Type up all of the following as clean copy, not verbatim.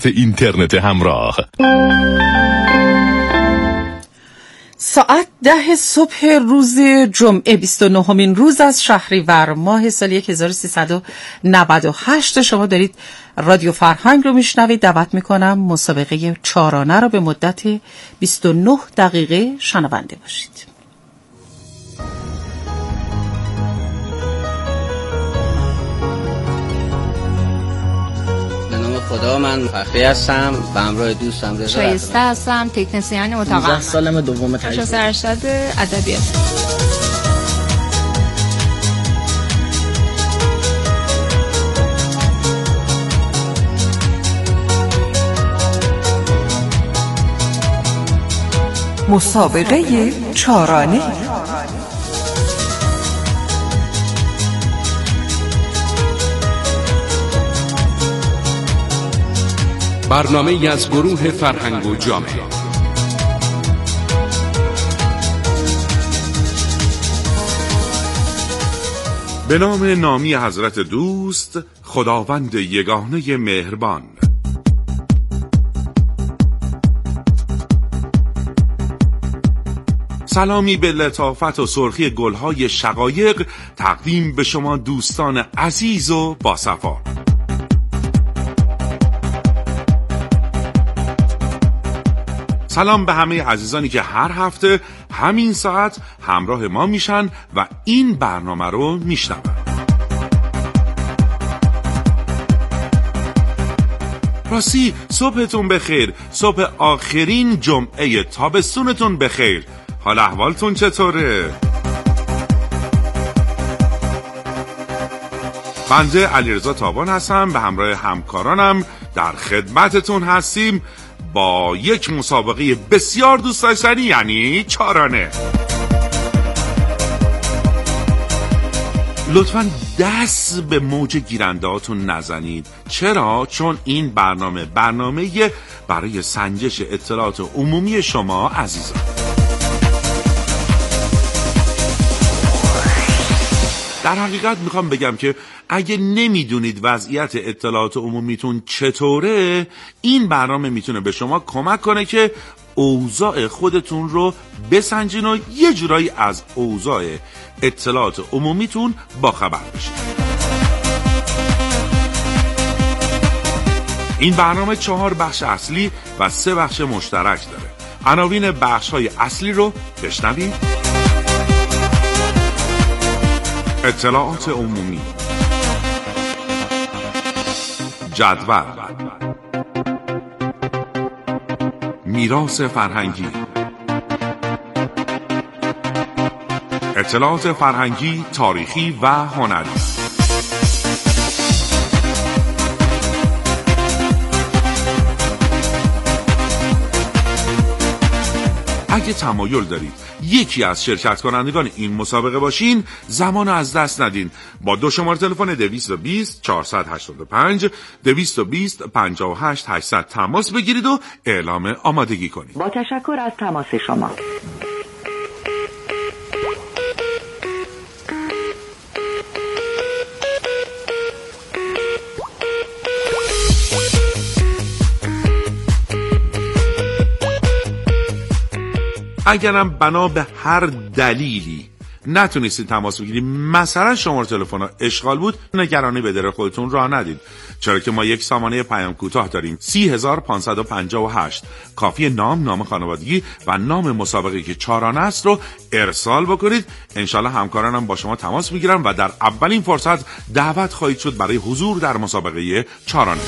اینترنت همراه. ساعت 10 صبح روز جمعه 29مین روز از شهریور ماه سال 1398 شما دارید رادیو فرهنگ رو میشنوید. دعوت میکنم مسابقه چارانه رو به مدت 29 دقیقه شنونده باشید. خدا، من فخری هستم و همراه دوستم رضا شایسته هستم، تکنسین اتاق 15 سالم، دوم تجربه ارشد ادبیات. مسابقه چارانه. برنامه از گروه فرهنگ و جامعه. به نام نامی حضرت دوست، خداوند یگانه مهربان. سلامی به لطافت و سرخی گلهای شقایق تقدیم به شما دوستان عزیز و باصفا. سلام به همه عزیزانی که هر هفته همین ساعت همراه ما میشن و این برنامه رو میشنون. راستی صبحتون بخیر، صبح آخرین جمعه تابستونتون بخیر. حال احوالتون چطوره؟ بنده علیرضا تابان هستم، به همراه همکارانم در خدمتتون هستیم با یک مسابقه بسیار دوست داشتنی، یعنی چارانه. لطفاً دست به موج گیرنده‌هاتون نزنید. چرا؟ چون این برنامه برای سنجش اطلاعات عمومی شما عزیزان. در حقیقت میخوام بگم که اگه نمیدونید وضعیت اطلاعات عمومیتون چطوره، این برنامه میتونه به شما کمک کنه که اوضاع خودتون رو بسنجین و یه جورایی از اوضاع اطلاعات عمومیتون باخبر بشید. این برنامه 4 بخش اصلی و 3 بخش مشترک داره. عناوین بخش‌های اصلی رو بشنوید. اطلاعات عمومی، جدول، میراث فرهنگی، اطلاعات فرهنگی، تاریخی و هنری. اگه تمایل دارید یکی از شرکت کنندگان این مسابقه باشین، زمان از دست ندین. با 2 شماره تلفن 220 485 220 58 800 تماس بگیرید و اعلام آمادگی کنید. با تشکر از تماس شما. اگرم بنا به هر دلیلی نتونستید تماس بگیرید، مثلا شماره تلفن اشغال بود، نگرانی به در خودتون راه ندید، چرا که ما یک سامانه پیام کوتاه داریم 30558. کافیه نام خانوادگی و نام مسابقه که چارانه است رو ارسال بکنید. انشالله همکارانم با شما تماس میگیرن و در اولین فرصت دعوت خواهید شد برای حضور در مسابقه چارانه.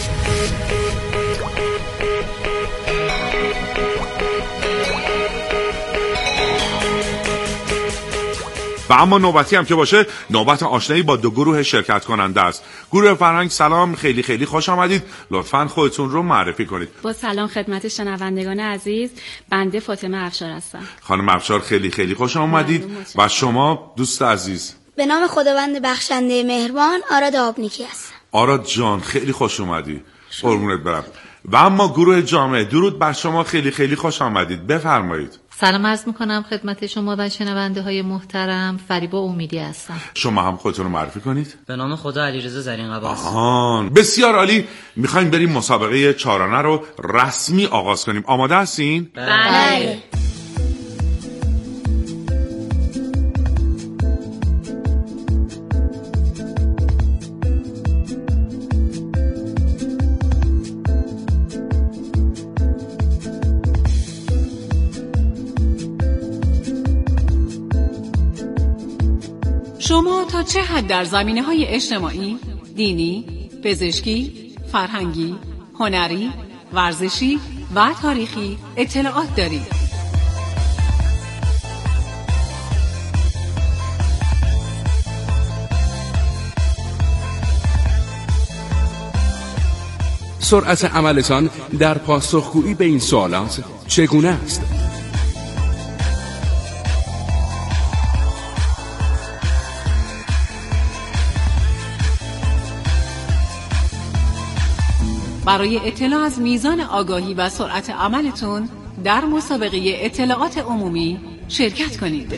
و اما نوبتی هم که باشه، نوبت آشنایی با 2 گروه شرکت کننده است. گروه فرهنگ سلام، خیلی خیلی خوش آمدید. لطفاً خودتون رو معرفی کنید. با سلام خدمت شنوندگان عزیز، بنده فاطمه افشار هستم. خانم افشار خیلی خیلی خوش آمدید. و شما دوست عزیز؟ به نام خداوند بخشنده مهربان، آراد آبنیکی هستم. آراد جان خیلی خوش اومدی. قربونت برم. و اما گروه جامعه، درود بر شما، خیلی خیلی خوش آمدید. بفرمایید. سلام عرض میکنم خدمت شما و شنونده های محترم. فریبا امیدی هستم. شما هم خودتون رو معرفی کنید. به نام خدا علیرضا زرین قباس. بسیار عالی. میخوایم بریم مسابقه چارانه رو رسمی آغاز کنیم. آماده هستین؟ بله. شما تا چه حد در زمینه‌های اجتماعی، دینی، پزشکی، فرهنگی، هنری، ورزشی و تاریخی اطلاعات دارید؟ سرعت عملتان در پاسخگویی به این سوالات چگونه است؟ برای اطلاع از میزان آگاهی و سرعت عملتون در مسابقه اطلاعات عمومی شرکت کنید.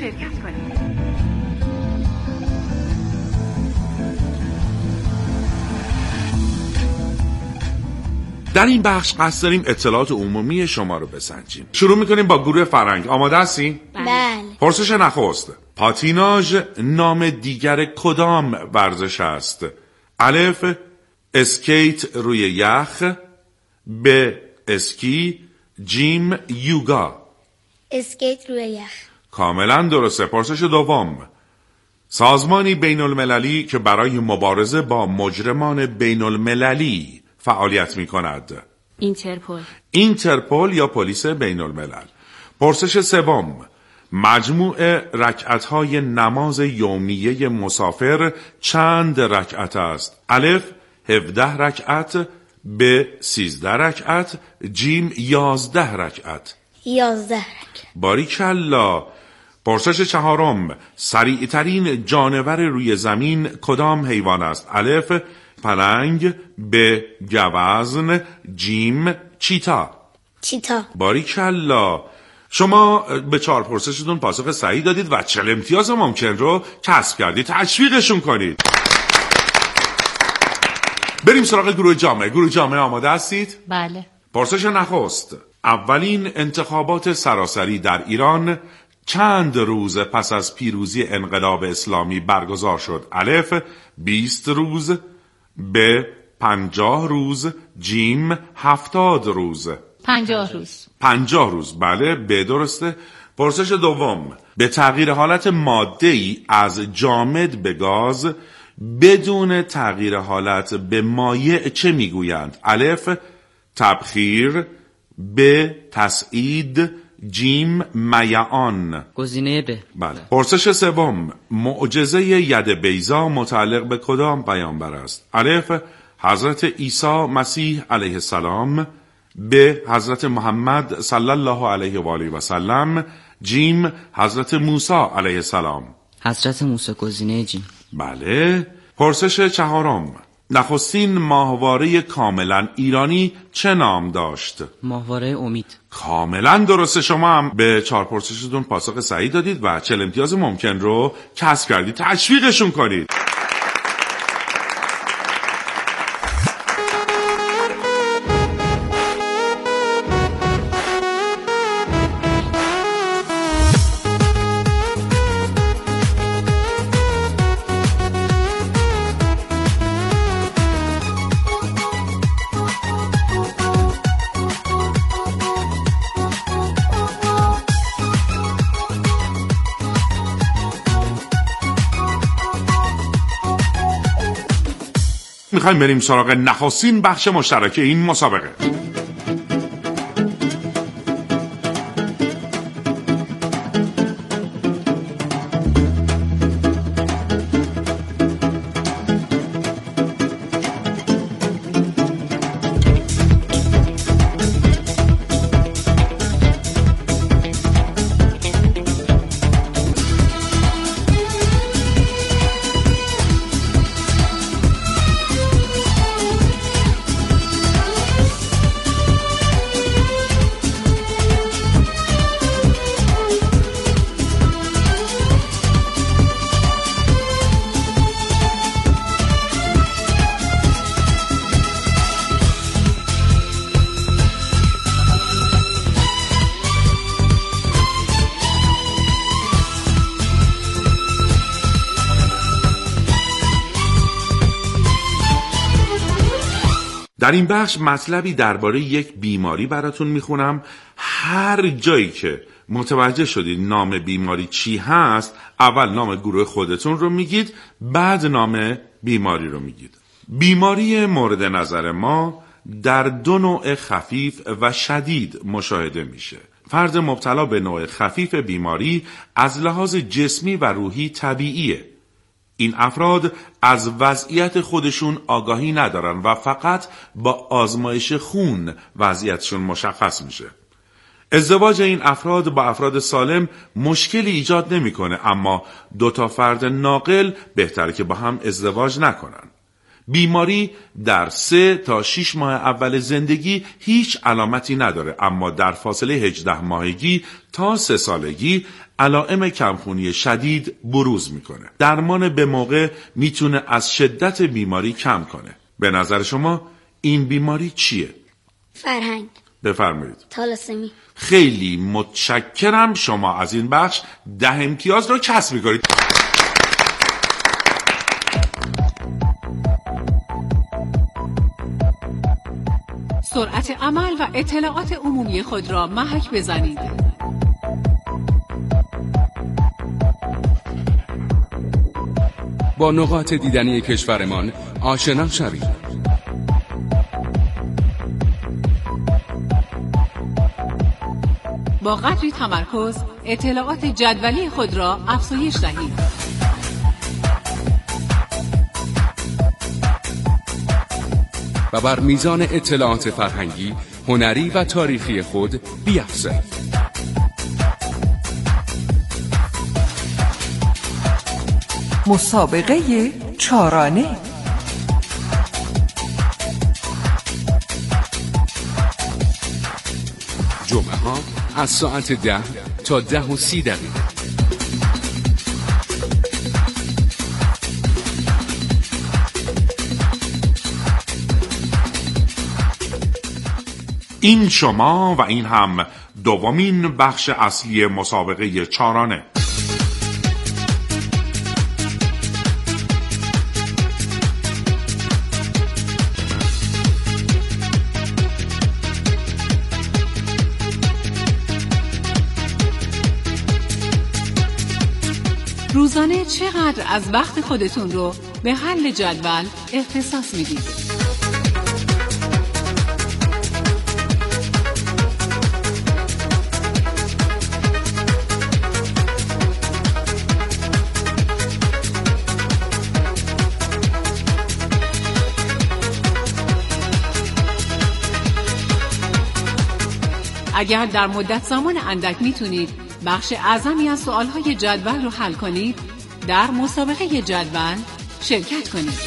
در این بخش قصد داریم اطلاعات عمومی شما رو بسنجیم. شروع میکنیم با گروه فرهنگ. آماده هستین؟ بله. پرسش نخست: پاتیناژ نام دیگر کدام ورزش است؟ الف اسکیت روی یخ، ب اسکی، جیم یوگا. اسکیت روی یخ. کاملا درسته. پرسش دوم: سازمانی بین المللی که برای مبارزه با مجرمان بین المللی فعالیت می کند. اینترپل یا پلیس بین الملل. پرسش سوم: مجموع رکعت‌های نماز یومیه مسافر چند رکعت است؟ الف 17 رکعت، ب 13 رکعت، جیم 11 رکعت. 11 رکعت. باریکلا. پرسش چهارم: سریعترین جانور روی زمین کدام حیوان است؟ الف پلنگ، ب گوزن، جیم چیتا. باریکلا. شما به 4 پرسشتون پاسخ صحیح دادید و 40 امتیاز ممکن رو کسب کردید. تشویقشون کنید. بریم سراغ گروه جامعه. گروه جامعه آماده هستید؟ بله. پرسش نخست: اولین انتخابات سراسری در ایران چند روز پس از پیروزی انقلاب اسلامی برگزار شد؟ الف 20 روز، ب 50 روز، جیم 70 روز. 50 روز. 50 روز. بله، ب درسته. پرسش دوم: به تغییر حالت ماده‌ای از جامد به گاز بدون تغییر حالت به مایع چه میگویند؟ الف تبخیر، ب تسعید، جیم میعان. گزینه ب. بله. پرسش سوم: معجزه ید بیضا متعلق به کدام پیامبر است؟ الف حضرت عیسی مسیح علیه السلام، ب حضرت محمد صلی الله علیه و آله و سلم، جیم حضرت موسی علیه السلام. حضرت موسی. گزینه جیم. بله. پرسش چهارم: نخستین ماهواره کاملا ایرانی چه نام داشت؟ ماهواره امید. کاملا درسته. شما هم به 4 پرسشتون پاسخ صحیح دادید و 40 امتیاز ممکن رو کسب کردید. تشویقشون کنید. میخوایم بریم سراغ نخستین بخش مشترک این مسابقه. در این بخش مطلبی درباره یک بیماری براتون میخونم. هر جایی که متوجه شدید نام بیماری چی هست، اول نام گروه خودتون رو میگید، بعد نام بیماری رو میگید. بیماری مورد نظر ما در 2 نوع خفیف و شدید مشاهده میشه. فرد مبتلا به نوع خفیف بیماری از لحاظ جسمی و روحی طبیعیه. این افراد از وضعیت خودشون آگاهی ندارن و فقط با آزمایش خون وضعیتشون مشخص میشه. ازدواج این افراد با افراد سالم مشکلی ایجاد نمیکنه، اما 2 فرد ناقل بهتره که با هم ازدواج نکنن. بیماری در 3 تا 6 ماه اول زندگی هیچ علامتی نداره، اما در فاصله 18 ماهگی تا 3 سالگی علائم کمخونی شدید بروز میکنه. درمان به موقع میتونه از شدت بیماری کم کنه. به نظر شما این بیماری چیه؟ فرهنگ. بفرمایید. تالاسمی. خیلی متشکرم. شما از این بخش 10 امتیاز رو کسب میکنید. سرعت عمل و اطلاعات عمومی خود را محک بزنید. با نقاط دیدنی کشورمان آشنا شوید. با قدری تمرکز اطلاعات جدولی خود را افزایش دهید. و بر میزان اطلاعات فرهنگی، هنری و تاریخی خود بیفزایید. مسابقه 4 جمعه ها از ساعت 10 تا 10:30. این شما و این هم دومین بخش اصلی مسابقه 4. روزانه چقدر از وقت خودتون رو به حل جدول اختصاص میدید؟ اگر در مدت زمان اندک میتونید بخش اعظمی از سوالهای جدول رو حل کنید، در مسابقه جدول شرکت کنید.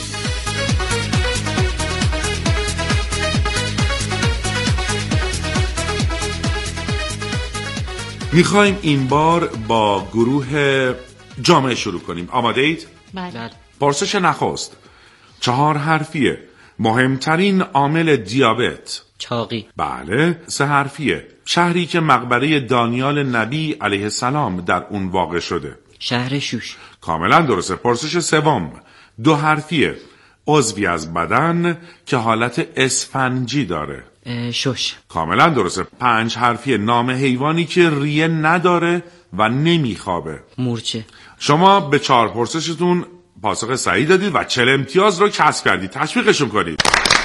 میخوایم این بار با گروه جامعه شروع کنیم. آماده اید؟ بله. پرسش نخست 4 حرفیه. مهمترین عامل دیابت؟ چاقی. بله. 3 حرفیه. شهری که مقبره دانیال نبی علیه السلام در اون واقع شده؟ شهر شوش. کاملا درسته. پرسش سوم 2 حرفیه. عضوی از بدن که حالت اسفنجی داره؟ شش. کاملا درسته. 5 حرفیه. نام حیوانی که ریه نداره و نمیخوابه؟ مورچه. شما به 4 پرسشتون پاسخ صحیح دادید و 40 امتیاز رو کسب کردید. تشویقشون کنید.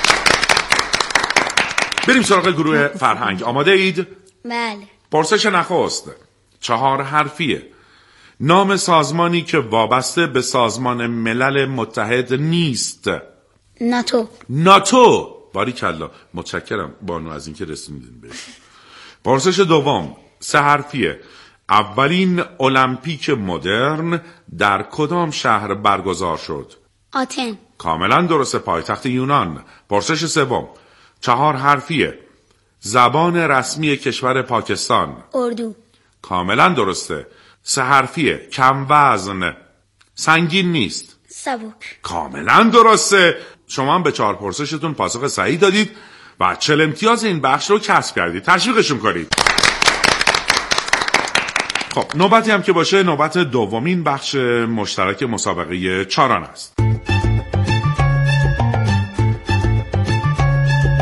بریم سراغ گروه فرهنگ. آماده اید؟ بله. پرسش نخست 4 حرفیه. نام سازمانی که وابسته به سازمان ملل متحد نیست؟ ناتو. ناتو. باریکلا. متشکرم بانو از اینکه رسوندین بهش. پرسش دوم 3 حرفیه. اولین المپیک مدرن در کدام شهر برگزار شد؟ آتن. کاملا درسته. پایتخت یونان. پرسش سوم 4 حرفیه. زبان رسمی کشور پاکستان؟ اردو. کاملا درسته. 3 حرفیه. کم وزن. سنگین نیست. سبک. کاملا درسته. شما هم به 4 پرسشتون پاسخ صحیح دادید و 40 امتیاز این بخش رو کسب کردید. تشویقشون کنید. خب نوبتی هم که باشه نوبت دومین بخش مشترک مسابقه 4 است.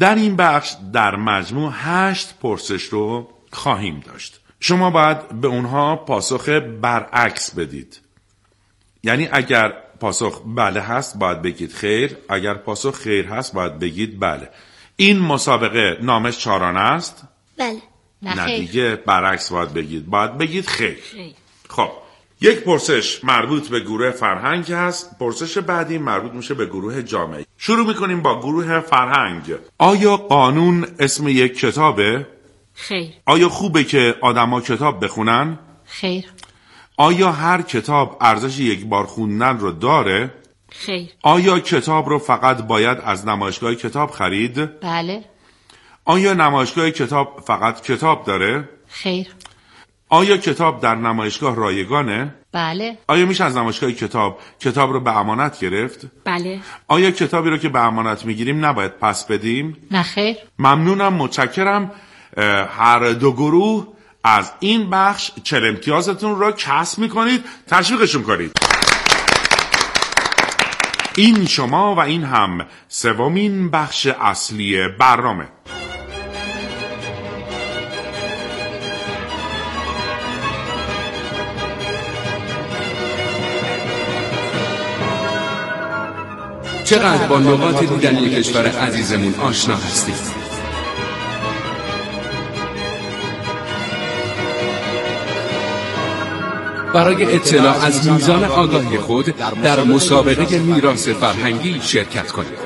در این بخش در مجموع 8 پرسش رو خواهیم داشت. شما باید به اونها پاسخ برعکس بدید. یعنی اگر پاسخ بله هست باید بگید خیر، اگر پاسخ خیر هست باید بگید بله. این مسابقه نامش چارانه است؟ بله. نه دیگه، برعکس باید بگید خیر. خب یک پرسش مربوط به گروه فرهنگ هست، پرسش بعدی مربوط میشه به گروه جامعه. شروع میکنیم با گروه فرهنگ. آیا قانون اسم یک کتابه؟ خیر. آیا خوبه که آدما کتاب بخونن؟ خیر. آیا هر کتاب ارزش یک بار خوندن رو داره؟ خیر. آیا کتاب رو فقط باید از نمایشگاه کتاب خرید؟ بله. آیا نمایشگاه کتاب فقط کتاب داره؟ خیر. آیا کتاب در نمایشگاه رایگانه؟ بله. آیا میشه از نمایشگاه کتاب رو به امانت گرفت؟ بله. آیا کتابی رو که به امانت میگیریم نباید پس بدیم؟ نه خیر. ممنونم، متشکرم. هر دو گروه از این بخش 40 امتیازتون رو کسب میکنید. تشویقشون کنید. این شما و این هم سومین بخش اصلی برنامه. چقدر با لغات دیدنی کشور عزیزمون آشنا هستید؟ برای اطلاع از میزان آگاهی خود در مسابقه میراث فرهنگی شرکت کنید.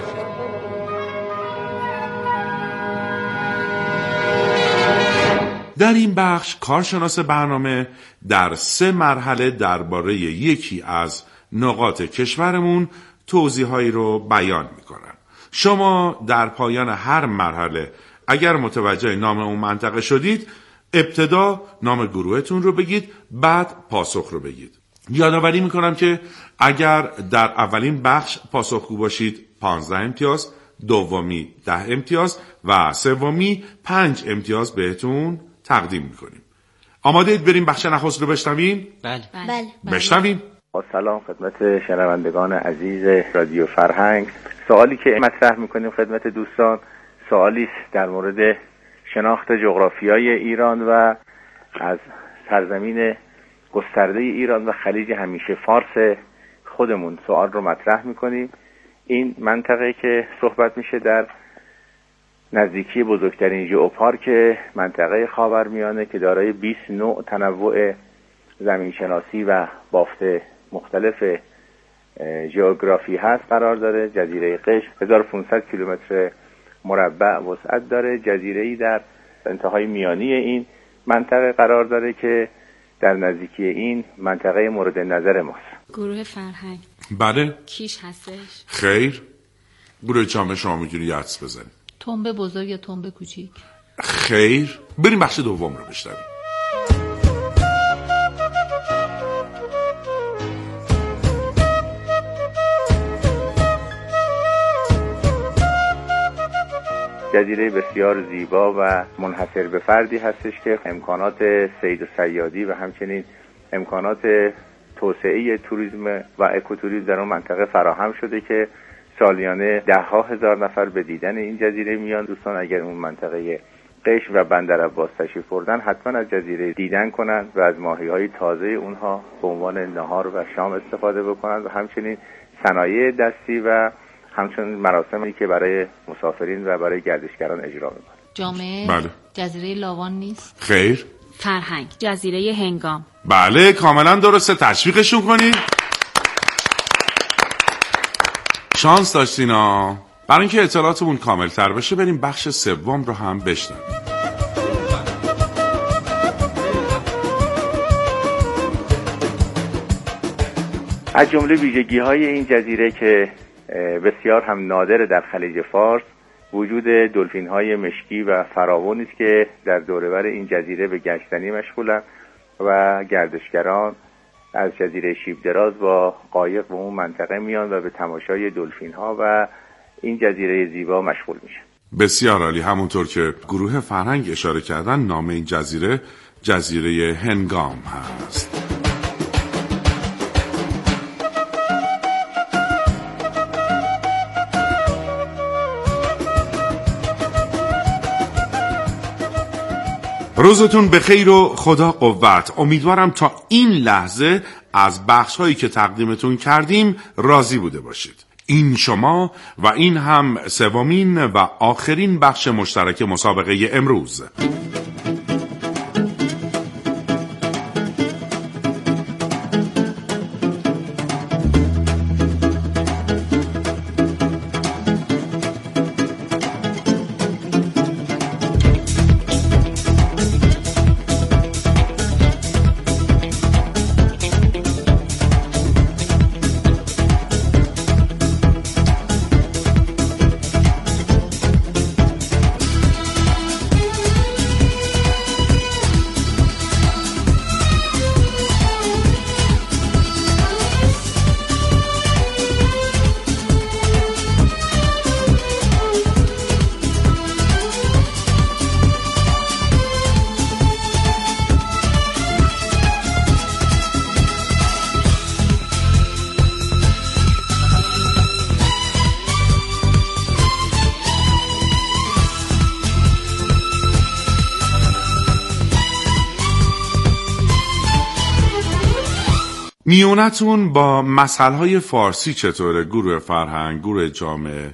در این بخش کارشناس برنامه در 3 مرحله درباره یکی از نقاط کشورمون توضیحایی رو بیان میکنن. شما در پایان هر مرحله اگر متوجه نام اون منطقه شدید، ابتدا نام گروهتون رو بگید، بعد پاسخ رو بگید. یادآوری میکنم که اگر در اولین بخش پاسخگو باشید 15 امتیاز، دومی 10 امتیاز و سومی 5 امتیاز بهتون تقدیم میکنیم. آماده اید بریم بخش نخست رو بشنویم؟ بله. بشنویم. سلام خدمت شنوندگان عزیز رادیو فرهنگ. سوالی که مطرح میکنیم خدمت دوستان سوالی است در مورد شناخت جغرافیای ایران و از سرزمین گسترده ایران و خلیج همیشه فارس خودمون سوال رو مطرح میکنیم. این منطقه که صحبت میشه در نزدیکی بزرگترین ژئوپارک منطقه خاورمیانه که دارای 20 نوع تنوع زمینشناسی و بافت مختلف ژئوگرافی هست قرار داره. جزیره قشم 1500 کیلومتر مربع وسعت داره. جزیره‌ای در انتهای میانی این منطقه قرار داره که در نزدیکی این منطقه مورد نظر ماست. گروه فرهنگ. بله. کیش هستش؟ خیر. گروه جامعه شما میتونی حدس بزنید. تنبه بزرگ یا تنبه کوچیک؟ خیر. بریم بخش دوم رو بشنویم. جزیره بسیار زیبا و منحصر به فردی هستش که امکانات صید و صیادی و همچنین امکانات توسعه توریسم و اکوتوریسم در اون منطقه فراهم شده که سالیانه 10,000 نفر به دیدن این جزیره میان. دوستان اگر اون منطقه قشم و بندر عباس تشریف بردن حتما از جزیره دیدن کنند و از ماهی‌های تازه اونها به عنوان نهار و شام استفاده بکنند و همچنین صنایع دستی و همچنین مراسمی که برای مسافرین و برای گردشگران اجرا می‌کنند. جامعه. بله. جزیره لاوان نیست؟ خیر. فرهنگ. جزیره هنگام. بله کاملا درسته، تشویقشون کنید. شانس داشتین ها. برای اینکه اطلاعاتمون کامل تر بشه بریم بخش سوم رو هم بشنویم. از جمله ویژگی‌های این جزیره که بسیار هم نادر در خلیج فارس وجود دلفین‌های مشکی و فراوانی است که در دوره‌ور این جزیره به گشتنی مشغولند و گردشگران از جزیره شیب دراز با قایق به اون منطقه میان و به تماشای دلفین‌ها و این جزیره زیبا مشغول میشن. بسیار عالی. همونطور که گروه فرهنگ اشاره کردن نام این جزیره جزیره هنگام هست. روزتون بخیر و خدا قوت. امیدوارم تا این لحظه از بخش‌هایی که تقدیمتون کردیم راضی بوده باشید. این شما و این هم سومین و آخرین بخش مشترک مسابقه امروز. میونتون با مسائل فارسی چطوره؟ گروه فرهنگ، گروه جامعه،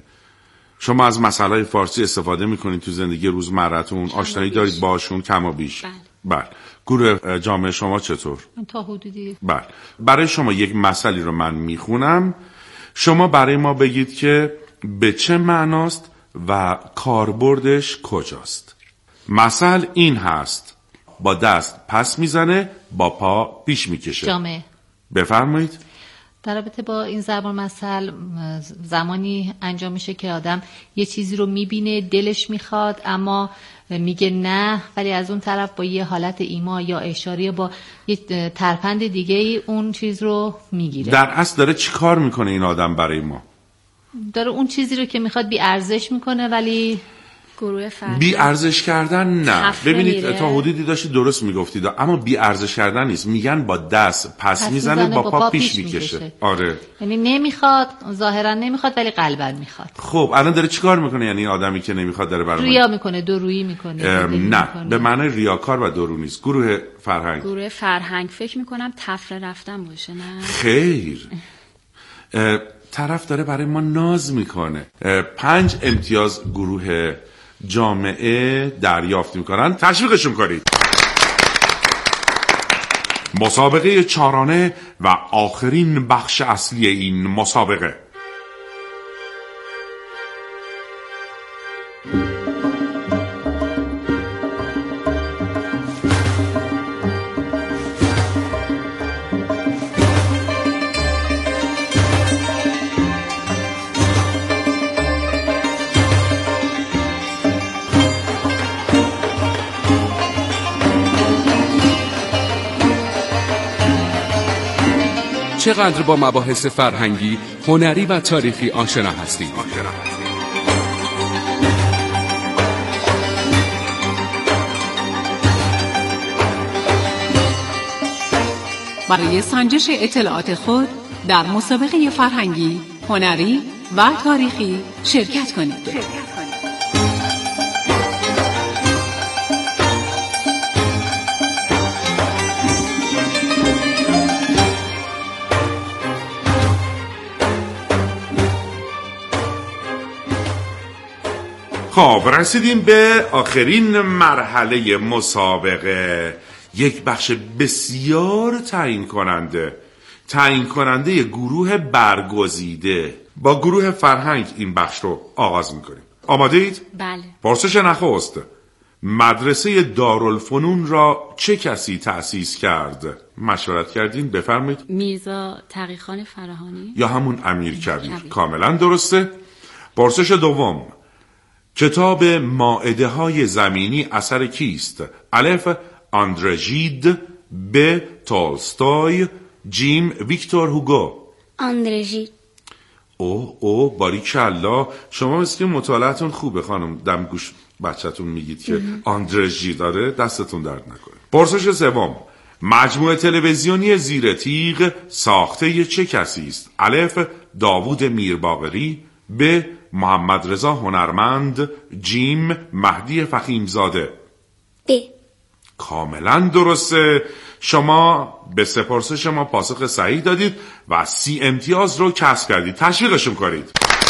شما از مسائل فارسی استفاده میکنید تو زندگی روزمرتون؟ آشنایی دارید باشون کم و بیش؟ بله. گروه جامعه شما چطور؟ تا حدودی. بله. برای شما یک مسئله رو من میخونم، شما برای ما بگید که به چه معناست و کاربردش کجاست. مثل این هست: با دست پس میزنه، با پا پیش میکشه. جامعه. بفرمایید. در رابطه با این ضرب المثل زمانی انجام میشه که آدم یه چیزی رو میبینه، دلش میخواد اما میگه نه، ولی از اون طرف با یه حالت ایما یا اشاره با یه ترفند دیگه ای اون چیز رو میگیره. در اصل داره چی کار میکنه این آدم برای ما؟ داره اون چیزی رو که میخواد بی ارزش میکنه، ولی گروه فرهنگ بی ارزش کردن نه. ببینید میره. تا حدودی داشتید درست میگفتید، اما بی ارزش کردن نیست. میگن با دست پس میزنه، با پا پیش میکشه. آره، یعنی نمیخواد، ظاهرا نمیخواد ولی قلبا میخواد. خب الان داره چیکار میکنه؟ یعنی آدمی که نمیخواد داره برای ریا میکنه، دورویی میکنه. نه، به معنی ریاکار و دورو نیست. گروه فرهنگ فکر میکنم تفره رفتن باشه. نه خیر، طرف داره برای ما ناز میکنه. 5 امتیاز گروه جامعه دریافت میکنن. تشویقشون کنید. مسابقه 4 و آخرین بخش اصلی این مسابقه. چقدر با مباحث فرهنگی، هنری و تاریخی آشنا هستید؟ برای سنجش اطلاعات خود در مسابقه فرهنگی، هنری و تاریخی شرکت کنید. خب رسیدیم به آخرین مرحله مسابقه، یک بخش بسیار تعیین کننده گروه برگزیده. با گروه فرهنگ این بخش رو آغاز میکنیم. آماده اید؟ بله. پرسش نخست: مدرسه دارالفنون را چه کسی تأسیس کرد؟ مشورت کردین؟ بفرمایید. میرزا تقی‌خان فراهانی یا همون امیرکبیر. کاملا درسته. پرسش دوم: کتاب مائده های زمینی اثر کیست؟ الف آندره ژید، ب تولستوی، جیم ویکتور هوگو. آندره ژید. او باریکالله، شما مثل که مطالعتون خوبه خانم. دمگوش بچه‌تون میگید که آندره ژید. داره، دستتون درد نکنه. پرسش سوم: مجموعه تلویزیونی زیر تیغ ساخته چه کسی است؟ الف داوود میرباقری، ب محمد رضا هنرمند، جیم مهدی فخیمزاده. ب. کاملا درسته. شما به سه پرسش ما پاسخ صحیح دادید و 30 امتیاز رو کسب کردید. تشویقشون کنید.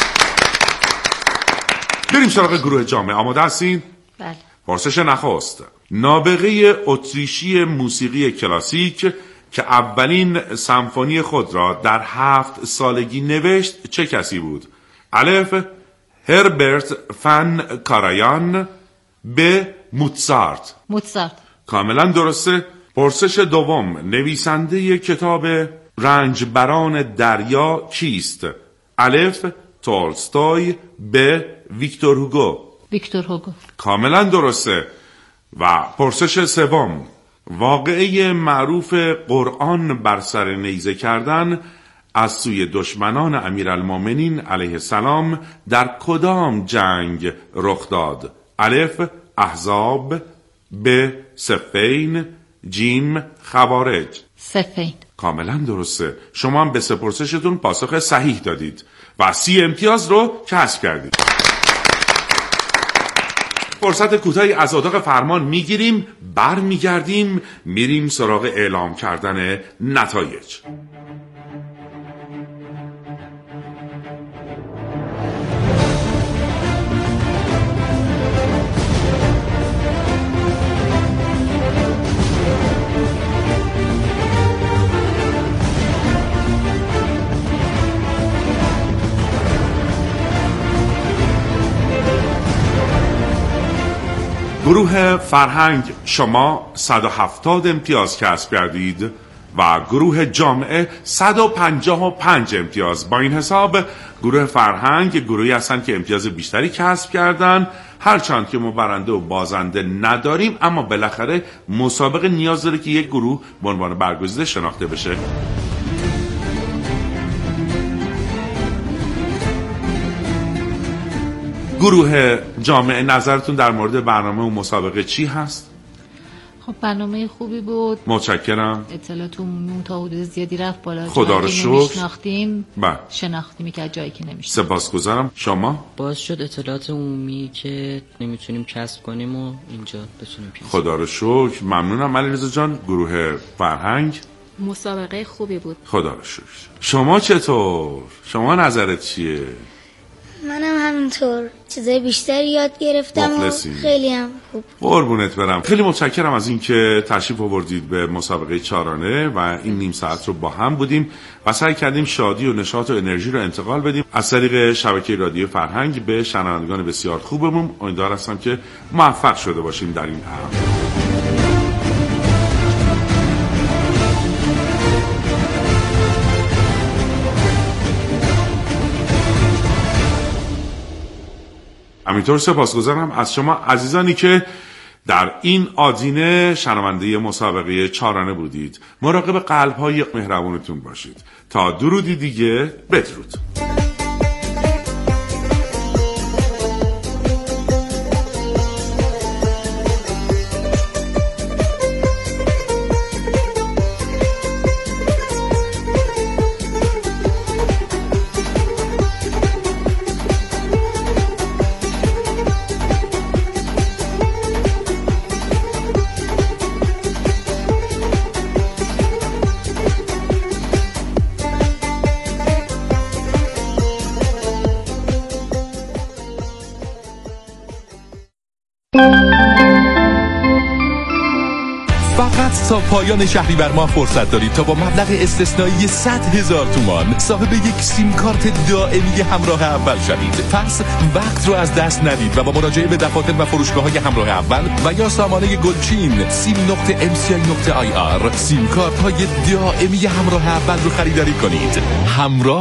بریم سراغ گروه جامعه. آماده هستین؟ بله. پرسش نخست. نابغه اتریشی موسیقی کلاسیک که اولین سمفونی خود را در 7 سالگی نوشت چه کسی بود؟ الف هربرت فن کارایان، ب موتزارت. کاملا درسته. پرسش دوم. نویسنده کتاب رنجبران دریا کیست؟ الف تولستوی، ب ویکتور هوگو. کاملا درسته. و پرسش سوم. واقعه معروف قرآن بر سر نیزه کردن از سوی دشمنان امیرالمومنین علیه السلام در کدام جنگ رخ داد؟ الف احزاب، ب صفین، جیم خوارج. صفین. کاملا درسته. شما هم به سه پرسشتون پاسخ صحیح دادید و 30 امتیاز رو کسب کردید. فرصت کوتاهی از اتاق فرمان میگیریم، برمیگردیم، میریم سراغ اعلام کردن نتایج. گروه فرهنگ شما 170 امتیاز کسب کردید و گروه جامعه 155 امتیاز. با این حساب گروه فرهنگ گروهی هستن که امتیاز بیشتری کسب کردن. هرچند که ما برنده و بازنده نداریم، اما بالاخره مسابقه نیاز داره که یک گروه به عنوان برگزیده شناخته بشه. گروه جامعه نظرتون در مورد برنامه و مسابقه چی هست؟ خب برنامه خوبی بود. متشکرم. اطلاعاتمون تا حدود زیادی رفت بالا. خدا رو شکر. میشناختیم. شناختیم که جایی که نمیشناختیم. سپاسگزارم. شما؟ باز شد اطلاعات عمومی که نمیتونیم کسب کنیم و اینجا بتونیم پیش. خدا رو شکر. ممنونم علیرضا جان. گروه فرهنگ مسابقه خوبی بود. خدا رو شکر. شما چطور؟ شما نظرت چیه؟ منم همینطور چیزای بیشتری یاد گرفتم و خیلی هم خوب. قربونت برم. خیلی متشکرم از اینکه تشریف آوردید به مسابقه چارانه و این نیم ساعت رو با هم بودیم و سعی کردیم شادی و نشاط و انرژی رو انتقال بدیم از طریق شبکه رادیو فرهنگ به شنوندگان بسیار خوبمون. امیدوار هستم که موفق شده باشیم در این امر. همینطور سپاسگزارم از شما عزیزانی که در این آدینه شنونده مسابقه چارانه بودید. مراقب قلب‌های مهربونتون باشید. تا درودی دیگه، بدرود. فقط تا پایان شهریور ماه فرصت دارید تا با مبلغ استثنایی 100,000 تومان صاحب یک سیم کارت دائمی همراه اول شوید. پس وقت رو از دست ندید و با مراجعه به دفاتر و فروشگاه‌های همراه اول و یا سامانه گلچین sim.mci.ir سیم کارت های دائمی همراه اول رو خریداری کنید. همراه